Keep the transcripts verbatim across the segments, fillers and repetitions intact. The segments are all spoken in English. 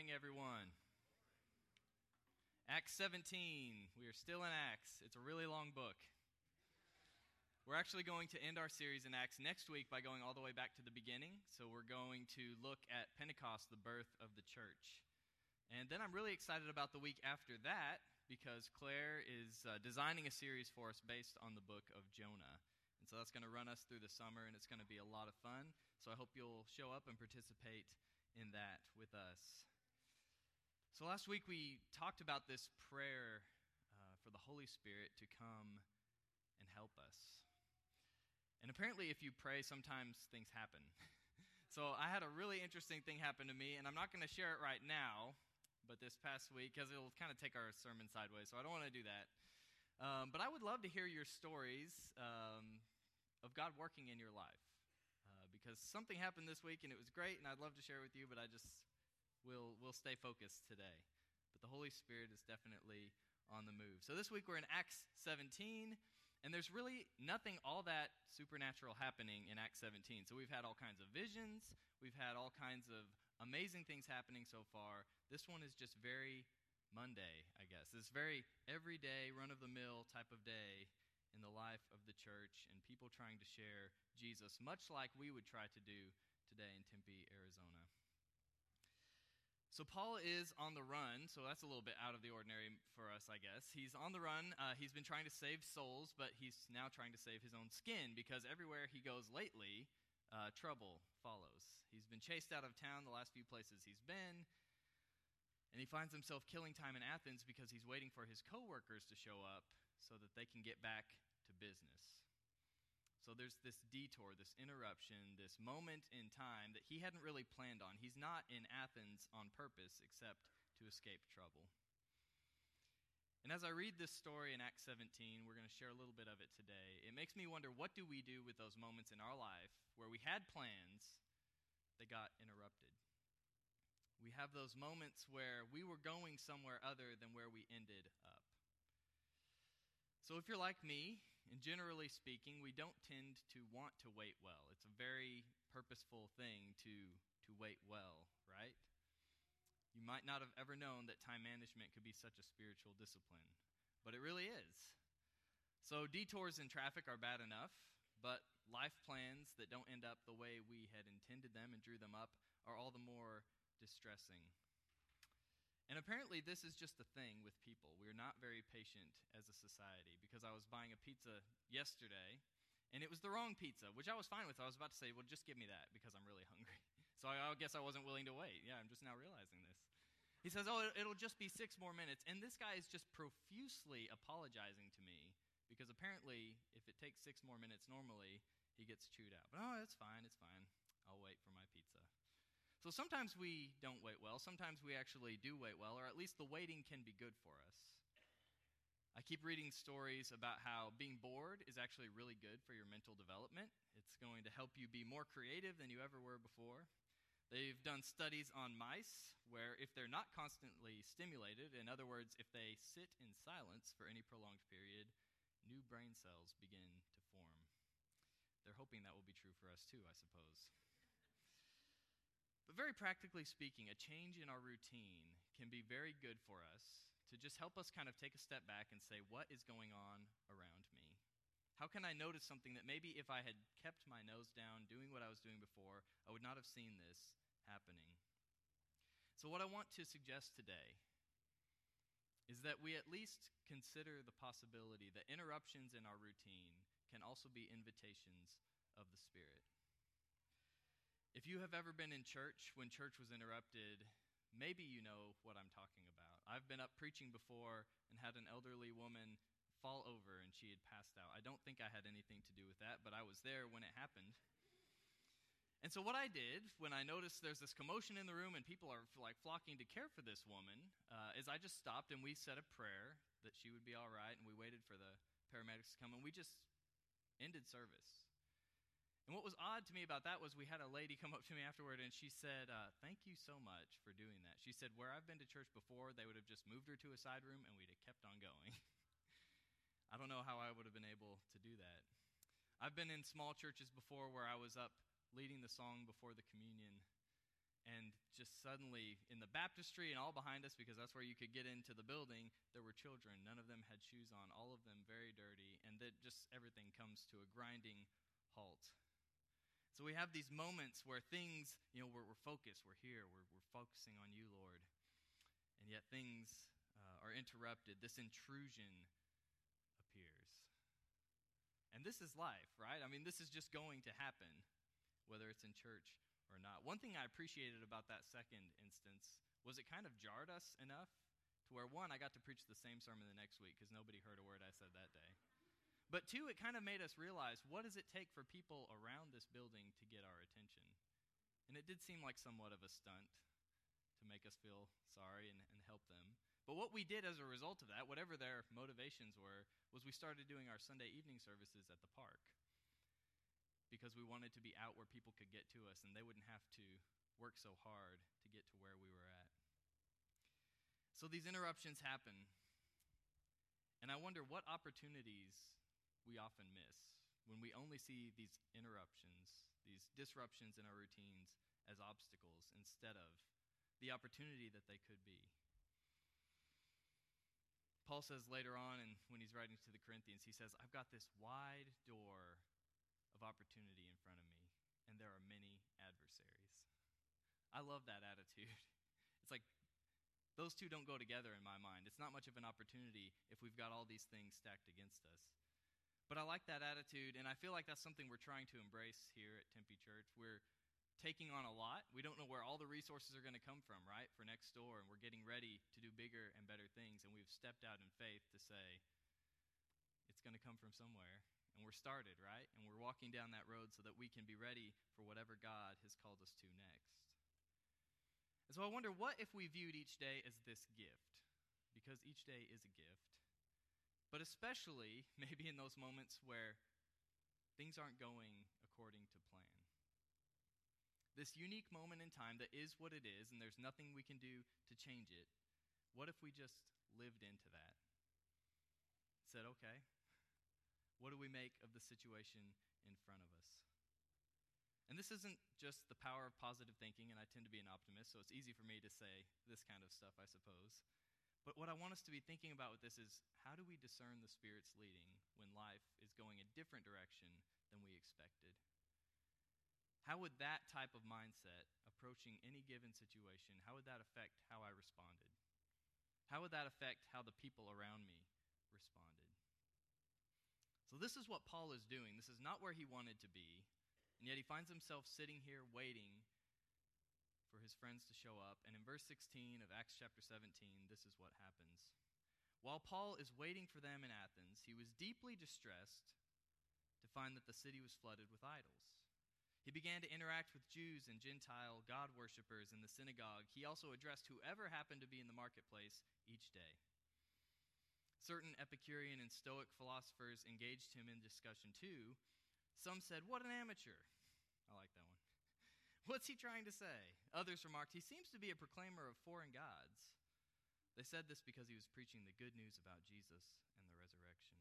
morning, everyone. Acts seventeen. We are still in Acts. It's a really long book. We're actually going to end our series in Acts next week by going all the way back to the beginning. So we're going to look at Pentecost, the birth of the church. And then I'm really excited about the week after that because Claire is uh, designing a series for us based on the book of Jonah. And so that's going to run us through the summer, and it's going to be a lot of fun. So I hope you'll show up and participate in that with us. So last week we talked about this prayer uh, for the Holy Spirit to come and help us. And apparently if you pray, sometimes things happen. So I had a really interesting thing happen to me, and I'm not going to share it right now, but this past week, because it'll kind of take our sermon sideways, so I don't want to do that. Um, but I would love to hear your stories um, of God working in your life. Uh, because something happened this week, and it was great, and I'd love to share it with you, but I just will will stay focused today. But the Holy Spirit is definitely on the move. So this week we're in Acts seventeen, and there's really nothing all that supernatural happening in Acts seventeen. So we've had all kinds of visions, we've had all kinds of amazing things happening so far. This one is just very Monday, I guess. This very everyday, run-of-the-mill type of day in the life of the church and people trying to share Jesus, much like we would try to do today in Tempe, Arizona. So Paul is on the run, so that's a little bit out of the ordinary for us, I guess. He's on the run. Uh, he's been trying to save souls, but he's now trying to save his own skin because everywhere he goes lately, uh, trouble follows. He's been chased out of town the last few places he's been, and he finds himself killing time in Athens because he's waiting for his co-workers to show up so that they can get back to business. So there's this detour, this interruption, this moment in time that he hadn't really planned on. He's not in Athens on purpose except to escape trouble. And as I read this story in Acts seventeen, we're going to share a little bit of it today. It makes me wonder, what do we do with those moments in our life where we had plans that got interrupted? We have those moments where we were going somewhere other than where we ended up. So if you're like me, and generally speaking, we don't tend to want to wait well. It's a very purposeful thing to, to wait well, right? You might not have ever known that time management could be such a spiritual discipline, but it really is. So detours in traffic are bad enough, but life plans that don't end up the way we had intended them and drew them up are all the more distressing. And apparently this is just the thing with people. We're not very patient as a society, because I was buying a pizza yesterday, and it was the wrong pizza, which I was fine with. I was about to say, well, just give me that, because I'm really hungry. So I, I guess I wasn't willing to wait. Yeah, I'm just now realizing this. He says, oh, it'll just be six more minutes. And this guy is just profusely apologizing to me, because apparently if it takes six more minutes normally, he gets chewed out. But oh, it's fine, it's fine. I'll wait for my pizza. So sometimes we don't wait well. Sometimes we actually do wait well, or at least the waiting can be good for us. I keep reading stories about how being bored is actually really good for your mental development. It's going to help you be more creative than you ever were before. They've done studies on mice where if they're not constantly stimulated, in other words, if they sit in silence for any prolonged period, new brain cells begin to form. They're hoping that will be true for us too, I suppose. But very practically speaking, a change in our routine can be very good for us to just help us kind of take a step back and say, what is going on around me? How can I notice something that maybe if I had kept my nose down doing what I was doing before, I would not have seen this happening? So what I want to suggest today is that we at least consider the possibility that interruptions in our routine can also be invitations of the Spirit. If you have ever been in church when church was interrupted, maybe you know what I'm talking about. I've been up preaching before and had an elderly woman fall over and she had passed out. I don't think I had anything to do with that, but I was there when it happened. And so what I did when I noticed there's this commotion in the room and people are like flocking to care for this woman, uh, is I just stopped and we said a prayer that she would be all right, and we waited for the paramedics to come, and we just ended service. And what was odd to me about that was we had a lady come up to me afterward, and she said, uh, thank you so much for doing that. She said, where I've been to church before, they would have just moved her to a side room, and we'd have kept on going. I don't know how I would have been able to do that. I've been in small churches before where I was up leading the song before the communion, And just suddenly, in the baptistry and all behind us, because that's where you could get into the building, there were children. None of them had shoes on, all of them very dirty, and that just everything comes to a grinding halt. So we have these moments where things, you know, we're, we're focused, we're here, we're, we're focusing on you, Lord. And yet things uh, are interrupted. This intrusion appears. And this is life, right? I mean, this is just going to happen, whether it's in church or not. One thing I appreciated about that second instance was it kind of jarred us enough to where, one, I got to preach the same sermon the next week because nobody heard a word I said that day. But two, it kind of made us realize, what does it take for people around this building to get our attention? And it did seem like somewhat of a stunt to make us feel sorry and, and help them. But what we did as a result of that, whatever their motivations were, was we started doing our Sunday evening services at the park, because we wanted to be out where people could get to us and they wouldn't have to work so hard to get to where we were at. So these interruptions happen, and I wonder what opportunities we often miss when we only see these interruptions, these disruptions in our routines as obstacles instead of the opportunity that they could be. Paul says later on, and when he's writing to the Corinthians, he says, I've got this wide door of opportunity in front of me, and there are many adversaries. I love that attitude. It's like those two don't go together in my mind. It's not much of an opportunity if we've got all these things stacked against us. But I like that attitude, and I feel like that's something we're trying to embrace here at Tempe Church. We're taking on a lot. We don't know where all the resources are going to come from, right, for next door, and we're getting ready to do bigger and better things, and we've stepped out in faith to say it's going to come from somewhere. And we're started, right? And we're walking down that road so that we can be ready for whatever God has called us to next. And so I wonder, what if we viewed each day as this gift? Because each day is a gift. But especially maybe in those moments where things aren't going according to plan. This unique moment in time that is what it is, and there's nothing we can do to change it. What if we just lived into that? Said, okay, what do we make of the situation in front of us? And this isn't just the power of positive thinking, and I tend to be an optimist, so it's easy for me to say this kind of stuff, I suppose. But what I want us to be thinking about with this is, how do we discern the Spirit's leading when life is going a different direction than we expected? How would that type of mindset, approaching any given situation, how would that affect how I responded? How would that affect how the people around me responded? So this is what Paul is doing. This is not where he wanted to be, and yet he finds himself sitting here waiting for his friends to show up. And in verse sixteen of Acts chapter seventeen, this is what happens. While Paul is waiting for them in Athens, he was deeply distressed to find that the city was flooded with idols. He began to interact with Jews and Gentile God worshippers in the synagogue. He also addressed whoever happened to be in the marketplace each day. Certain Epicurean and Stoic philosophers engaged him in discussion too. Some said, "What an amateur." I like that one. "What's he trying to say?" Others remarked, "He seems to be a proclaimer of foreign gods." They said this because he was preaching the good news about Jesus and the resurrection.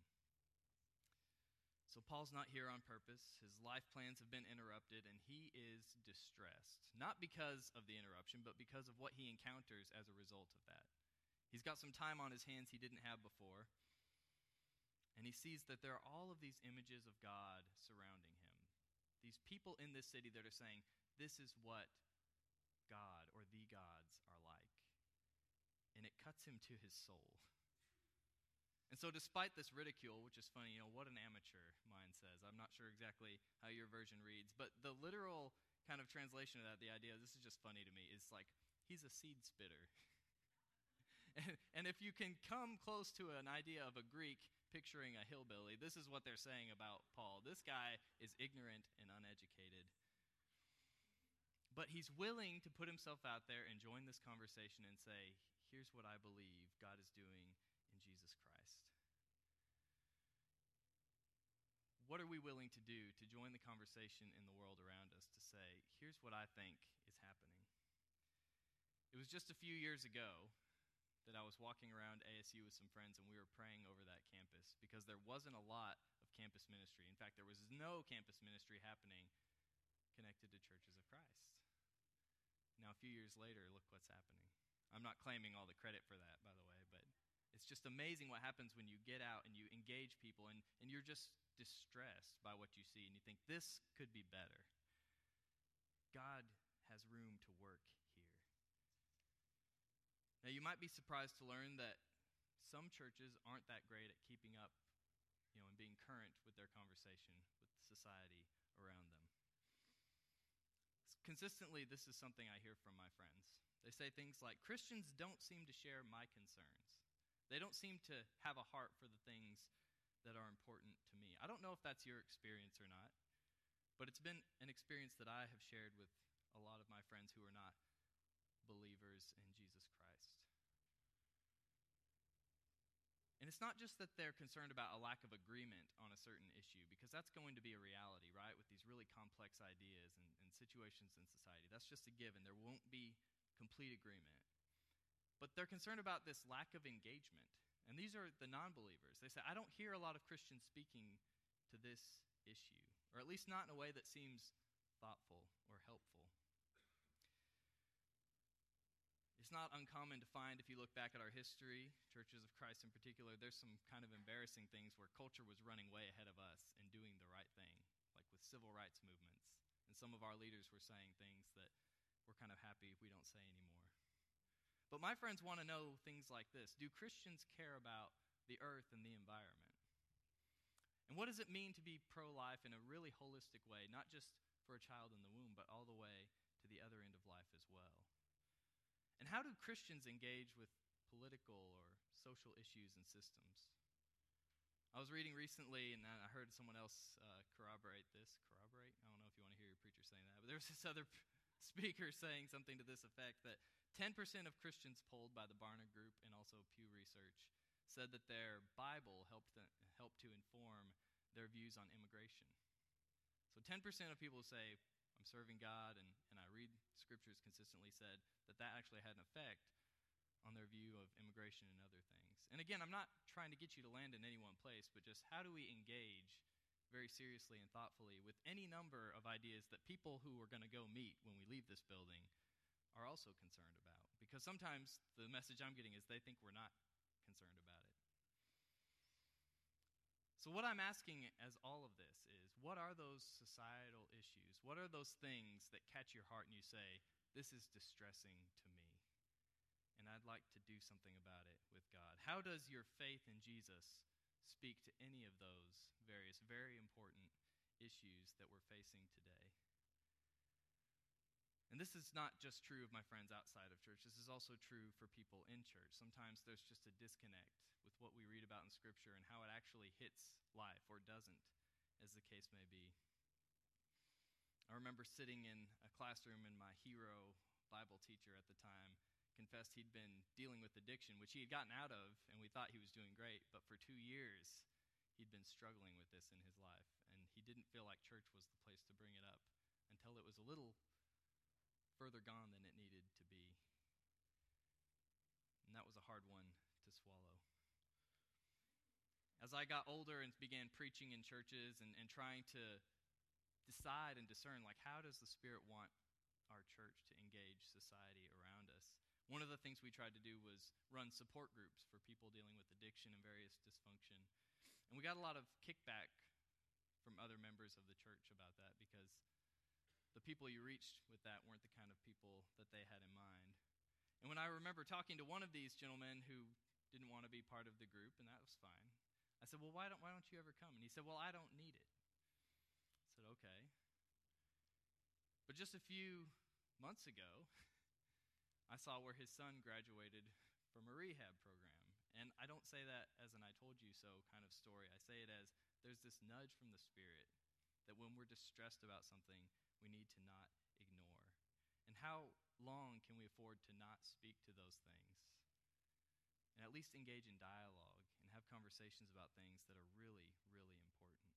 So Paul's not here on purpose. His life plans have been interrupted, and he is distressed. Not because of the interruption, but because of what he encounters as a result of that. He's got some time on his hands he didn't have before, and he sees that there are all of these images of God surrounding him. These people in this city that are saying, this is what God or the gods are like. And it cuts him to his soul. And so despite this ridicule, which is funny, you know, what an amateur, mine says. I'm not sure exactly how your version reads, but the literal kind of translation of that, the idea, this is just funny to me, is like, he's a seed spitter. and, and if you can come close to an idea of a Greek picturing a hillbilly, this is what they're saying about Paul. This guy is ignorant and uneducated. But he's willing to put himself out there and join this conversation and say, here's what I believe God is doing in Jesus Christ. What are we willing to do to join the conversation in the world around us to say, here's what I think is happening? It was just a few years ago that I was walking around A S U with some friends, and we were praying over that campus because there wasn't a lot of campus ministry. In fact, there was no campus ministry happening connected to Churches of Christ. Now, a few years later, look what's happening. I'm not claiming all the credit for that, by the way, but it's just amazing what happens when you get out and you engage people and, and you're just distressed by what you see and you think, this could be better. God has room to work here. Now, you might be surprised to learn that some churches aren't that great at keeping up, you know, and being current with their conversation with society around them. Consistently, this is something I hear from my friends. They say things like, Christians don't seem to share my concerns. They don't seem to have a heart for the things that are important to me. I don't know if that's your experience or not, but it's been an experience that I have shared with a lot of my friends who are not believers in Jesus Christ. And it's not just that they're concerned about a lack of agreement on a certain issue, because that's going to be a reality, right, with these really complex ideas and, and situations in society. That's just a given. There won't be complete agreement. But they're concerned about this lack of engagement. And these are the non-believers. They say, I don't hear a lot of Christians speaking to this issue, or at least not in a way that seems thoughtful or helpful. It's not uncommon to find, if you look back at our history, churches of Christ in particular, there's some kind of embarrassing things where culture was running way ahead of us and doing the right thing, like with civil rights movements. And some of our leaders were saying things that we're kind of happy we don't say anymore. But my friends want to know things like this. Do Christians care about the earth and the environment? And what does it mean to be pro-life in a really holistic way, not just for a child in the womb, but all the way to the other end of life as well? And how do Christians engage with political or social issues and systems? I was reading recently, and I heard someone else uh, corroborate this. Corroborate? I don't know if you want to hear your preacher saying that, but there was this other p- speaker saying something to this effect, that ten percent of Christians polled by the Barna Group and also Pew Research said that their Bible helped them, helped to inform their views on immigration. So ten percent of people who say, I'm serving God and, and I read scriptures consistently, said that that actually had an effect on their view of immigration and other things. And again, I'm not trying to get you to land in any one place, but just how do we engage very seriously and thoughtfully with any number of ideas that people who are going to go meet when we leave this building are also concerned about? Because sometimes the message I'm getting is they think we're not concerned about it. So what I'm asking as all of this is, what are those societal issues? What are those things that catch your heart and you say, this is distressing to me, and I'd like to do something about it with God? How does your faith in Jesus speak to any of those various very important issues that we're facing today? And this is not just true of my friends outside of church. This is also true for people in church. Sometimes there's just a disconnect with what we read about in Scripture and how it actually hits life or doesn't, as the case may be. I remember sitting in a classroom and my hero Bible teacher at the time confessed he'd been dealing with addiction, which he had gotten out of, and we thought he was doing great. But for two years, he'd been struggling with this in his life, and he didn't feel like church was the place to bring it up until it was a little further gone than it needed to be. And that was a hard one to swallow. As I got older and began preaching in churches and, and trying to decide and discern, like, how does the Spirit want our church to engage society around us? One of the things we tried to do was run support groups for people dealing with addiction and various dysfunction. And we got a lot of kickback from other members of the church about that, because the people you reached with that weren't the kind of people that they had in mind. And when I remember talking to one of these gentlemen who didn't want to be part of the group, and that was fine, I said, well, why don't, why don't you ever come? And he said, well, I don't need it. I said, okay. But just a few months ago, I saw where his son graduated from a rehab program. And I don't say that as an I told you so kind of story. I say it as there's this nudge from the Spirit that when we're distressed about something, we need to not ignore. And how long can we afford to not speak to those things? And at least engage in dialogue and have conversations about things that are really, really important.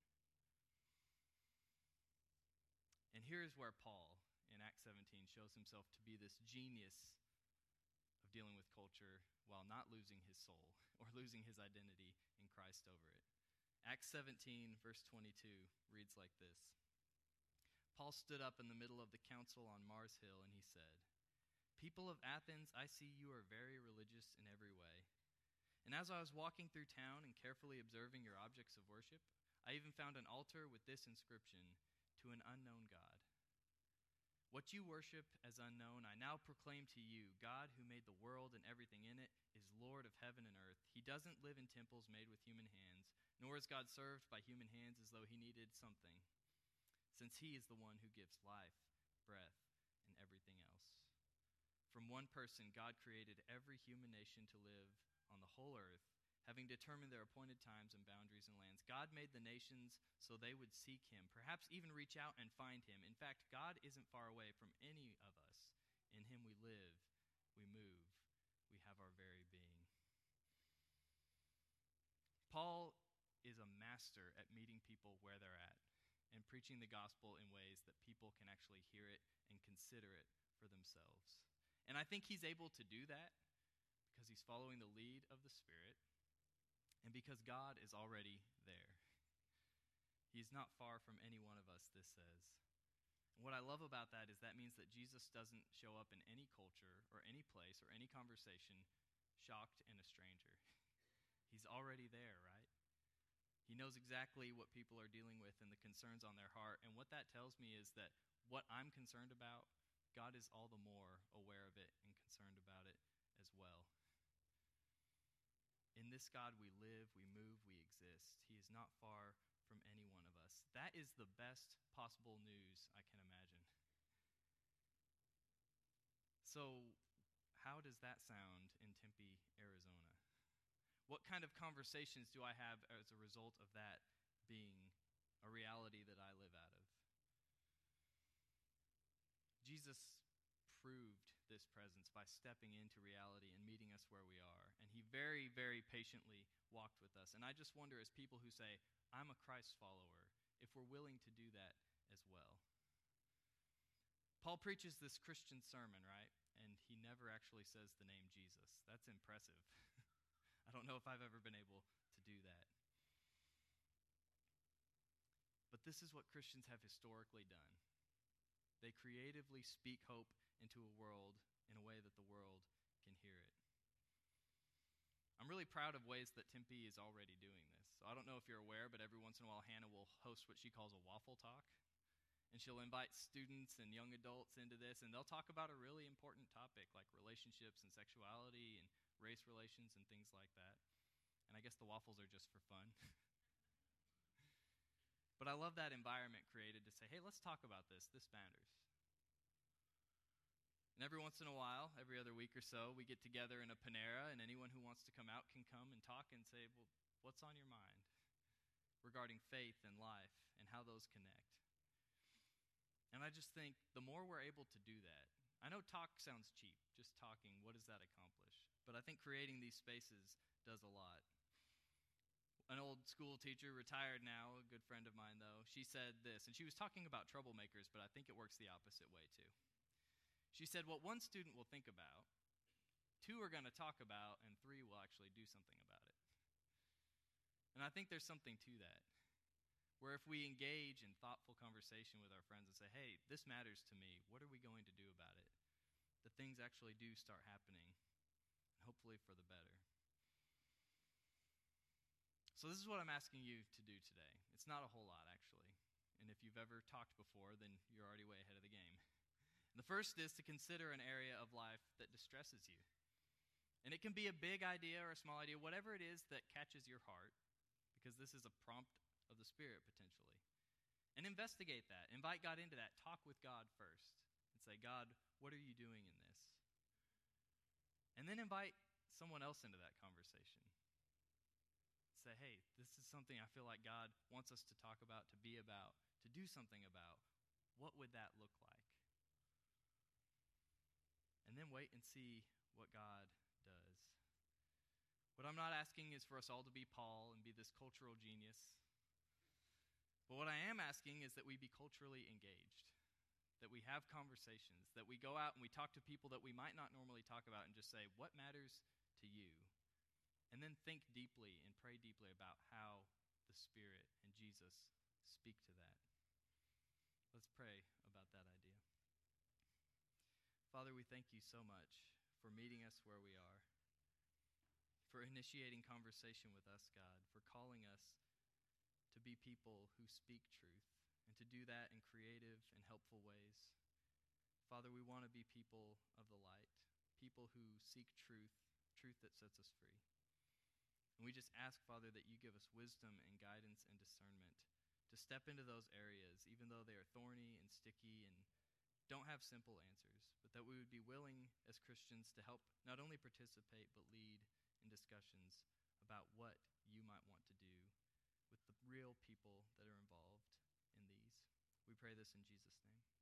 And here's where Paul, in Acts seventeen, shows himself to be this genius of dealing with culture while not losing his soul or losing his identity in Christ over it. Acts seventeen, verse twenty-two, reads like this. Paul stood up in the middle of the council on Mars Hill, and he said, People of Athens, I see you are very religious in every way. And as I was walking through town and carefully observing your objects of worship, I even found an altar with this inscription, to an unknown God. What you worship as unknown, I now proclaim to you, God who made the world and everything in it is Lord of heaven and earth. He doesn't live in temples made with human hands, nor is God served by human hands as though he needed something, since he is the one who gives life, breath, and everything else. From one person, God created every human nation to live on the whole earth, having determined their appointed times and boundaries and lands. God made the nations so they would seek him, perhaps even reach out and find him. In fact, God isn't far away from any of us. In him we live, we move, we have our very being. Paul is a master at meeting people where they're at and preaching the gospel in ways that people can actually hear it and consider it for themselves. And I think he's able to do that because he's following the lead of the Spirit and because God is already there. He's not far from any one of us, this says. And what I love about that is that means that Jesus doesn't show up in any culture or any place or any conversation shocked and a stranger. He's already there, right? He knows exactly what people are dealing with and the concerns on their heart. And what that tells me is that what I'm concerned about, God is all the more aware of it and concerned about it as well. In this God we live, we move, we exist. He is not far from any one of us. That is the best possible news I can imagine. So, how does that sound in Tempe, Arizona? What kind of conversations do I have as a result of that being a reality that I live out of? Jesus proved this presence by stepping into reality and meeting us where we are. And he very, very patiently walked with us. And I just wonder, as people who say, I'm a Christ follower, if we're willing to do that as well. Paul preaches this Christian sermon, right? And he never actually says the name Jesus. That's impressive. I don't know if I've ever been able to do that. But this is what Christians have historically done. They creatively speak hope into a world in a way that the world can hear it. I'm really proud of ways that Tempe is already doing this. So I don't know if you're aware, but every once in a while Hannah will host what she calls a waffle talk. And she'll invite students and young adults into this, and they'll talk about a really important topic like relationships and sexuality and race relations and things like that. And I guess the waffles are just for fun. But I love that environment created to say, hey, let's talk about this. This matters. And every once in a while, every other week or so, we get together in a Panera, and anyone who wants to come out can come and talk and say, well, what's on your mind regarding faith and life and how those connect? And I just think the more we're able to do that, I know talk sounds cheap, just talking, what does that accomplish? But I think creating these spaces does a lot. An old school teacher, retired now, a good friend of mine though, she said this, and she was talking about troublemakers, but I think it works the opposite way too. She said, what one student will think about, two are going to talk about, and three will actually do something about it. And I think there's something to that, where if we engage in thoughtful conversation with our friends and say, hey, this matters to me, what are we going to do about it? The things actually do start happening, hopefully for the better. So this is what I'm asking you to do today. It's not a whole lot, actually. And if you've ever talked before, then you're already way ahead of the game. And the first is to consider an area of life that distresses you. And it can be a big idea or a small idea, whatever it is that catches your heart, because this is a prompt of the Spirit potentially. And investigate that. Invite God into that. Talk with God first. And say, God, what are you doing in this? And then invite someone else into that conversation. Say, hey, this is something I feel like God wants us to talk about, to be about, to do something about. What would that look like? And then wait and see what God does. What I'm not asking is for us all to be Paul and be this cultural genius. But what I am asking is that we be culturally engaged, that we have conversations, that we go out and we talk to people that we might not normally talk about and just say, what matters to you? And then think deeply and pray deeply about how the Spirit and Jesus speak to that. Let's pray about that idea. Father, we thank you so much for meeting us where we are, for initiating conversation with us, God, for calling us to be people who speak truth, and to do that in creative and helpful ways. Father, we want to be people of the light, people who seek truth, truth that sets us free. And we just ask, Father, that you give us wisdom and guidance and discernment to step into those areas, even though they are thorny and sticky and don't have simple answers, but that we would be willing as Christians to help not only participate, but lead in discussions about what you might want to do with the real people that are involved in these. We pray this in Jesus' name.